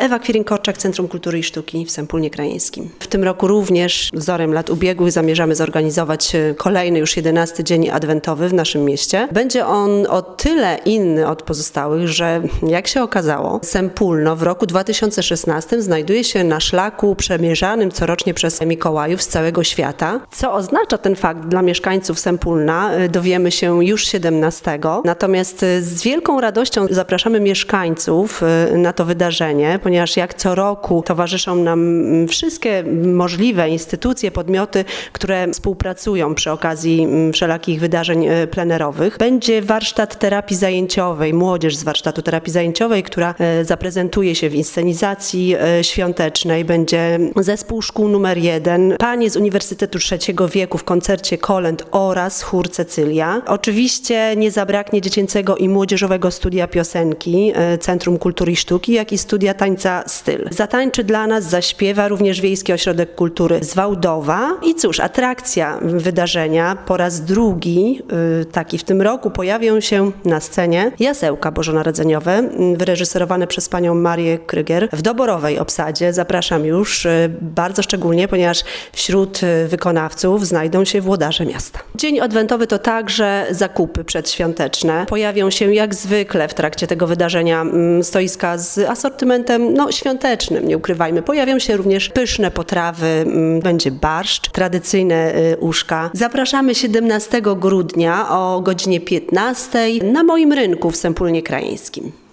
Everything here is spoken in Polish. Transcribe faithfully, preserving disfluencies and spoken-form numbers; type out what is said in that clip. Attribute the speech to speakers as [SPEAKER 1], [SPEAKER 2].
[SPEAKER 1] Ewa Kwirin-Korczak, Centrum Kultury i Sztuki w Sępólnie Krajeńskim. W tym roku również wzorem lat ubiegłych zamierzamy zorganizować kolejny, już jedenasty dzień adwentowy w naszym mieście. Będzie on o tyle inny od pozostałych, że jak się okazało, Sępólno w roku dwa tysiące szesnastym znajduje się na szlaku przemierzanym corocznie przez Mikołajów z całego świata. Co oznacza ten fakt dla mieszkańców Sępólna, dowiemy się już siedemnastego. Natomiast z wielką radością zapraszamy mieszkańców na to wydarzenie, ponieważ jak co roku towarzyszą nam wszystkie możliwe instytucje, podmioty, które współpracują przy okazji wszelakich wydarzeń plenerowych. Będzie warsztat terapii zajęciowej, młodzież z warsztatu terapii zajęciowej, która zaprezentuje się w inscenizacji świątecznej. Będzie zespół szkół numer jeden, panie z Uniwersytetu Trzeciego Wieku w koncercie kolęd oraz chór Cecylia. Oczywiście nie zabraknie dziecięcego i młodzieżowego studia piosenki Centrum Kultury i Sztuki, jak i studia tańca Styl. Zatańczy dla nas, zaśpiewa również Wiejski Ośrodek Kultury z Wałdowa. I cóż, atrakcja wydarzenia po raz drugi, taki w tym roku, pojawią się na scenie Jasełka bożonarodzeniowe, wyreżyserowane przez panią Marię Krygier w doborowej obsadzie. Zapraszam już bardzo szczególnie, ponieważ wśród wykonawców znajdą się włodarze miasta. Dzień adwentowy to także zakupy przedświąteczne. Pojawią się jak zwykle w trakcie tego wydarzenia stoiska z asortymentem no, świątecznym, nie ukrywajmy. Pojawią się również pyszne potrawy, będzie barszcz, tradycyjne uszka. Zapraszamy siedemnastego grudnia o godzinie piętnastej na moim rynku w Sępólnie Krajeńskim.